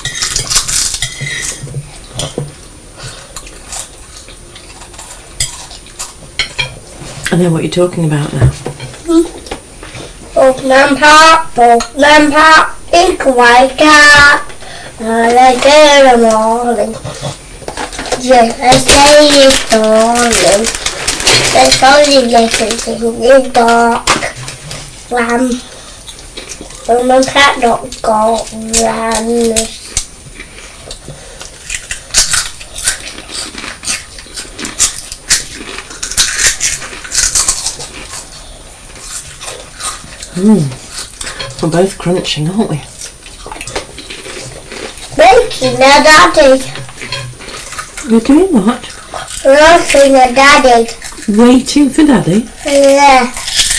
I know what you're talking about now. Postman Pat, pink white cat. I get them all in. Just as day is dawning, there's only letters in the dark. Ram. Postman Pat not got rams. We're both crunching, aren't we? Making a daddy. We're doing what? Making a daddy. Waiting for Daddy? Yeah.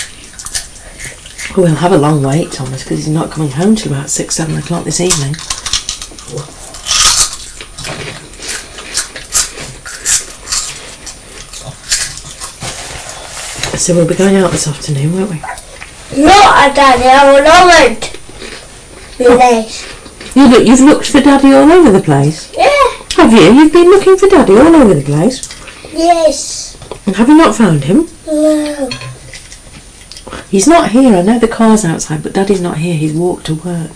We'll have a long wait, Thomas, because he's not coming home till about 6, 7 o'clock this evening. So we'll be going out this afternoon, won't we? Not a daddy, I will not. Yes. You've looked for Daddy all over the place? Yeah. Have you? You've been looking for Daddy all over the place? Yes. And have you not found him? No. He's not here. I know the car's outside, but Daddy's not here. He's walked to work.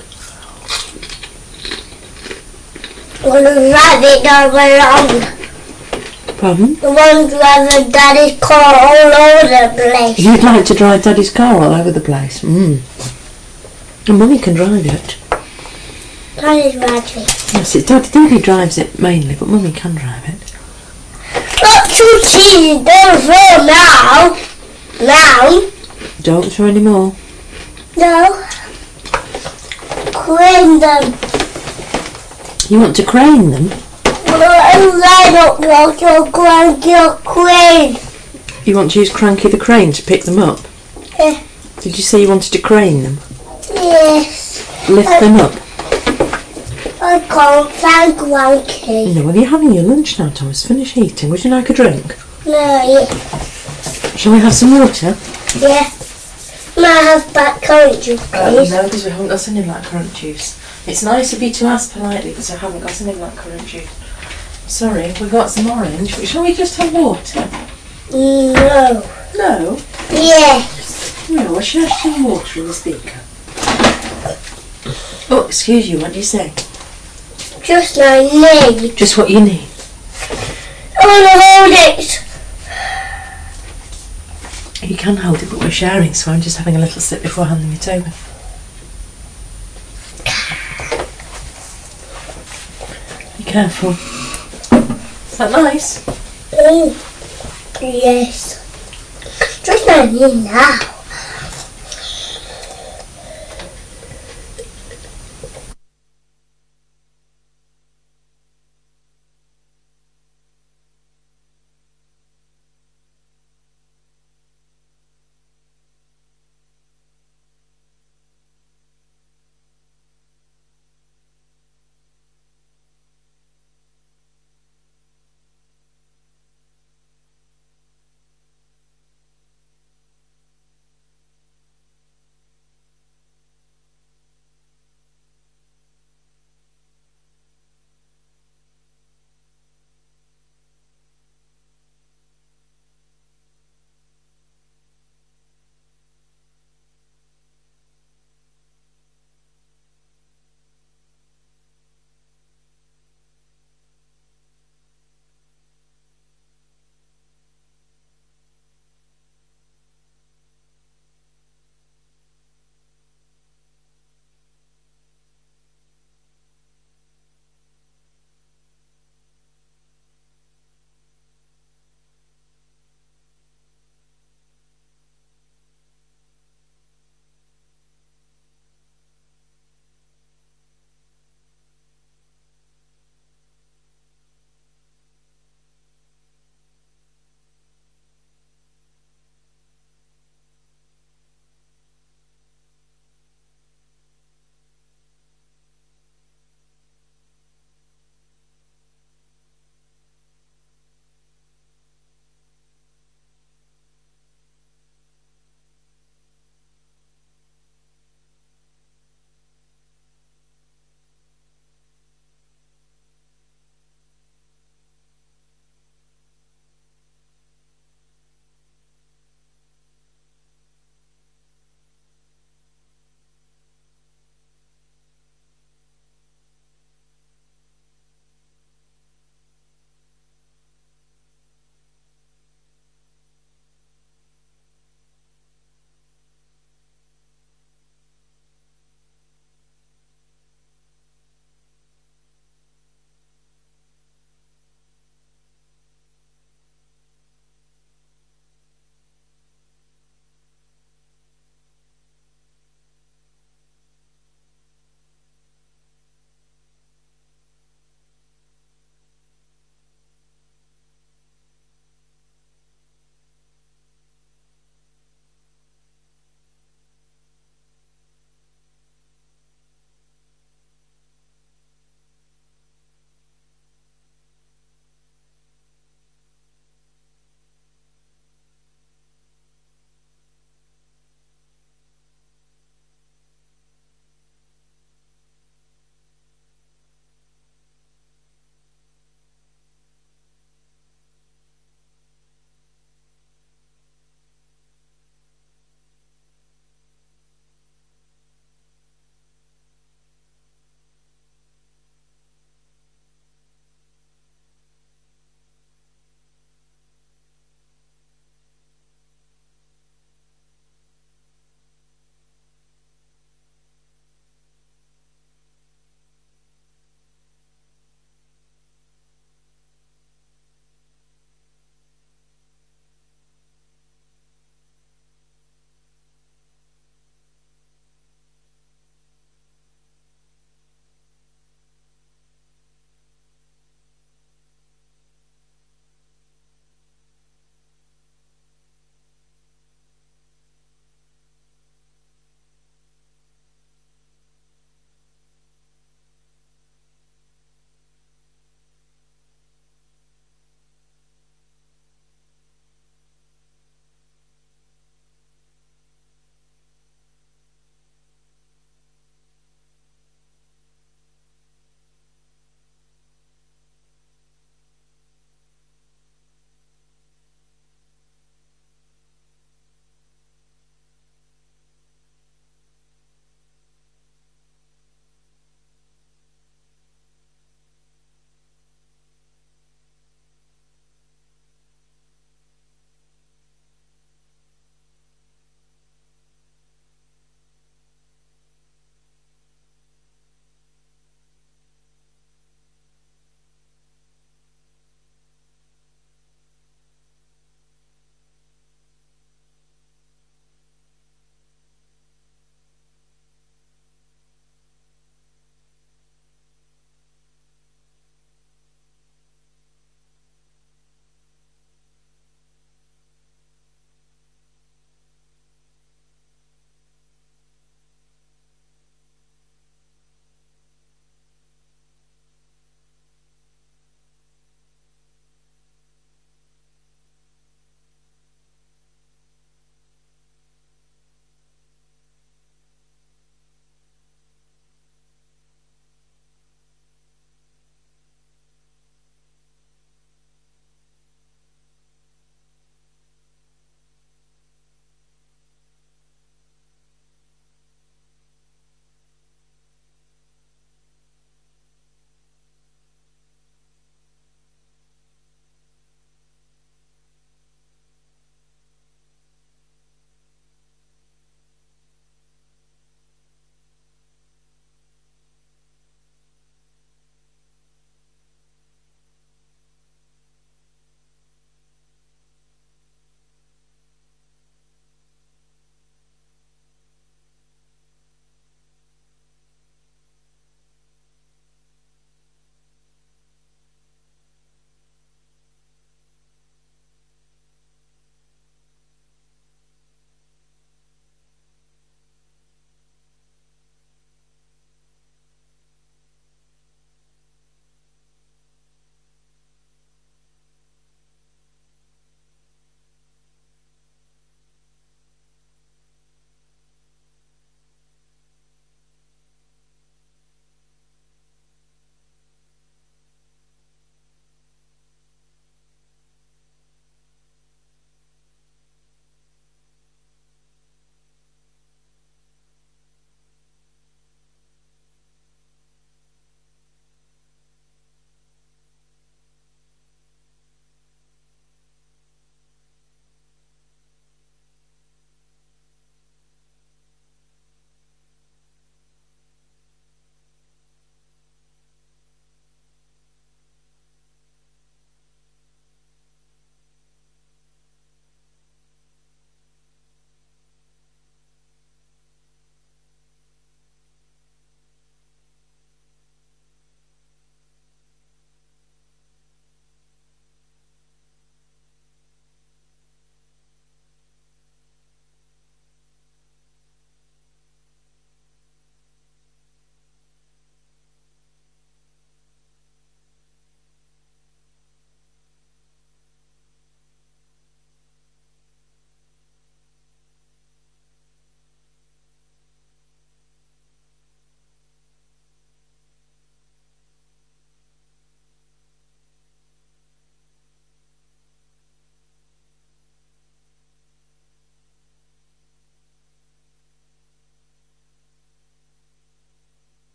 One rabbit along. Pardon? The one driving daddy's car all over the place. You'd like to drive Daddy's car all over the place? And Mummy can drive it. Daddy's daddy. Yes, Daddy drives it mainly, but Mummy can drive it. Not too cheesy, don't throw now. Now. Don't throw any more. No. Crane them. You want to crane them? I don't go to Cranky or Crane. You want to use Cranky the crane to pick them up? Yeah. Did you say you wanted to crane them? Yes. Lift them up? I can't thank Cranky. No, well, you're having your lunch now, Thomas. Finish eating. Would you like a drink? No, yeah. Shall we have some water? Yeah. May I have black currant juice, please? No, because we haven't got any blackcurrant juice. It's nice of you to ask politely, because I haven't got any blackcurrant juice. Sorry, we've got some orange. Shall we just have water? No. No? Yes. No, I should have some water in the speaker. Oh, excuse you, what do you say? Just my need. Just what you need. I want to hold it. You can hold it, but we're sharing, so I'm just having a little sip before handing it over. Be careful. Is that nice? Yes. Just not me now.